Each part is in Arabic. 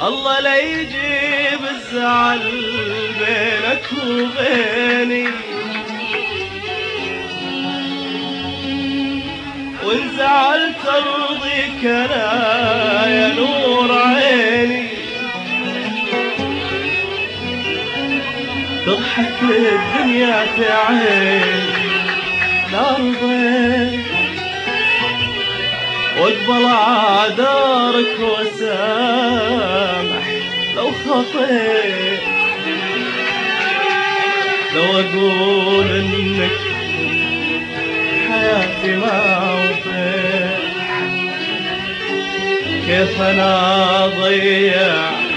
الله لا يجيب الزعل بينك وبيني، وإن زعلت أرضيك أنا يا نور عيني. تضحك الدنيا في عيني لا رضيت، واقبل عذارك وسامح لو خطيت. لو اقول انك حياتي ما وفيت، كيف انا ضيع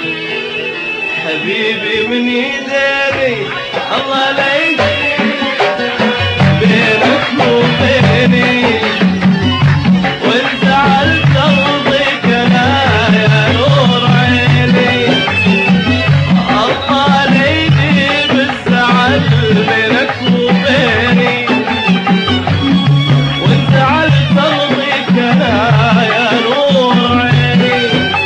حبيبي من يديني. الله لا يجيب بينك وبيني، وإن زعلت أرضيك أنا يا نور عيني. الله لا يجيب الزعل بينك وبيني، وإن زعلت أرضيك أنا يا نور عيني.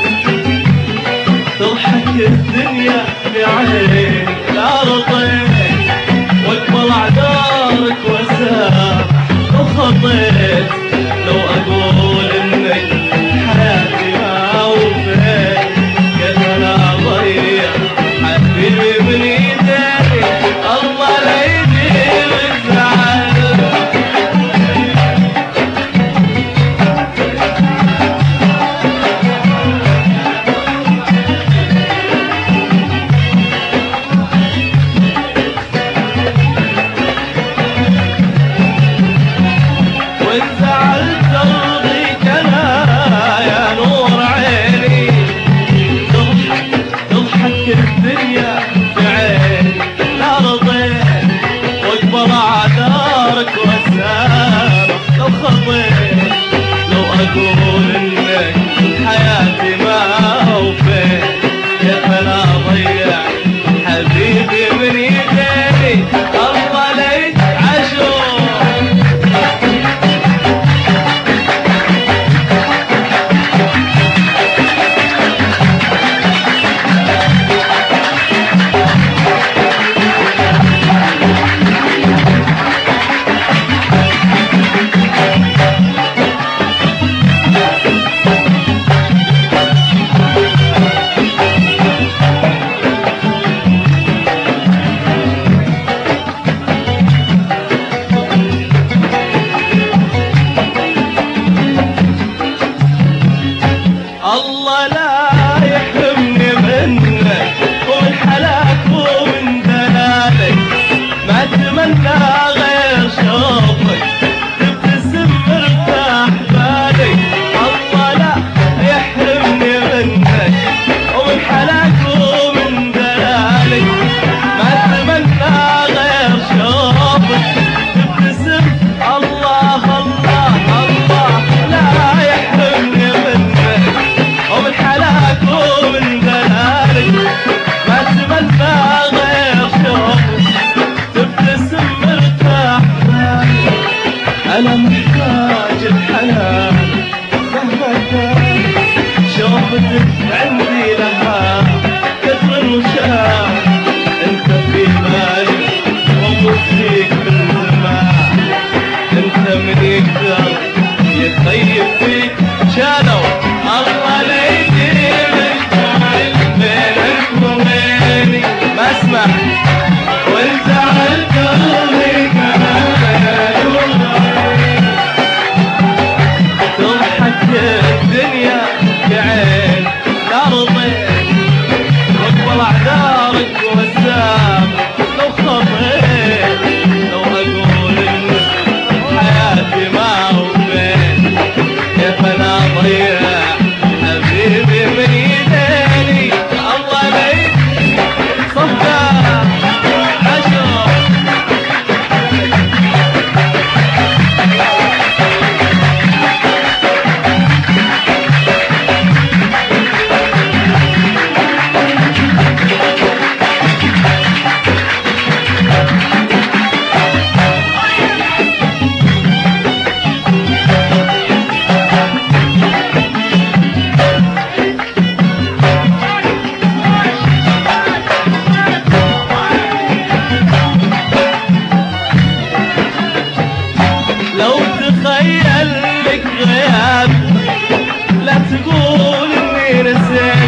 تضحك الدنيا في عيني لا رضيت، واقبل أعذارك وسامح لو خطيت. لو أقول إنك حياتي ما وفيت، كيف أنا أضيع حبيبي من يديني. الله لا يجيب الزعل. وإن زعلت أرضيك أنا يا نور عيني. تضحك الدنيا في عيني لا رضيت، واقبل أعذارك وسامح لو خطيت. لو أقول إنك حياتي ما وفيت، كيف أنا أضيع حبيبي من يديني. الله لا يتعشوا الله لا يحرمني منك، ومن حلاك ومن دلالك. ما اتمنى غير شوفك تبتسم مرتاح بالي. الله لا يحرمني منك، ومن حلاك ومن دلالك. ما اتمنى غير شوفك تبتسم. الله الله الله لا يحرمني منك، ومن حلاك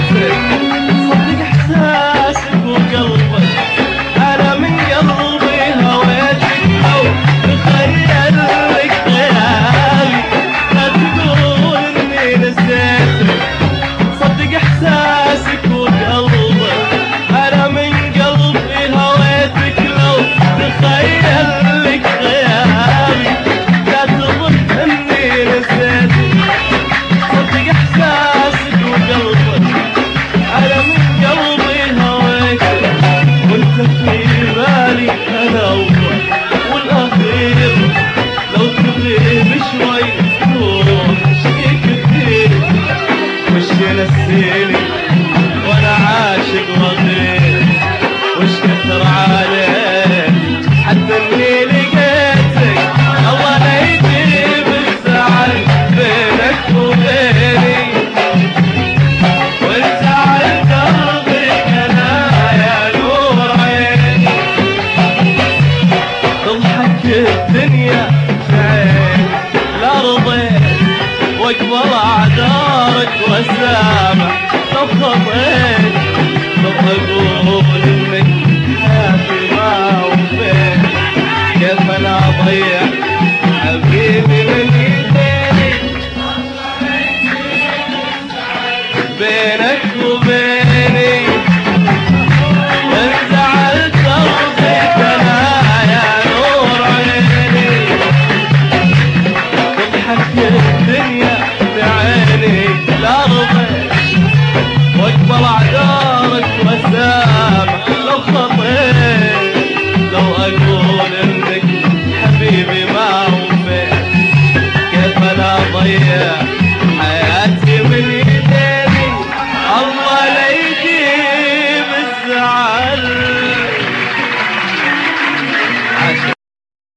لقيتك صدق احساسك وقلبك انا من قلبي هويتك لو تخيل لك خيالي لا تقول اني نسيتك صدق احساسك وقلبك انا من قلبي هويتك لو تخيل لك خيالي لا تظن اني نسيتك صدق احساسك وقلبك انا من قلبي هويتك وانت في بالي انا اول والاخير لو تغيب شوي تروح شقيك كثير وش ينسيني وانا عاشق وغير وش كثر عليك حتى اني لقيتك الله لا يجيب الزعل بينك وبيني وانت على دربك انا يا نور عيني تضحك الدنيا في عيني لا رضيت واقبل اعذارك واسامح لو خطيت لو اقول انك حياتي ما وفيت كيف انا اضيع حبيبي من ايديني بينك وبيني ان زعلت ارضيك انا يا نور عيني تضحك الدنيا بعيني لا رضيت واقبل اعذارك واسامح لو خطيت لو اقول انك حبيبي ما وفيت كيف انا اضيع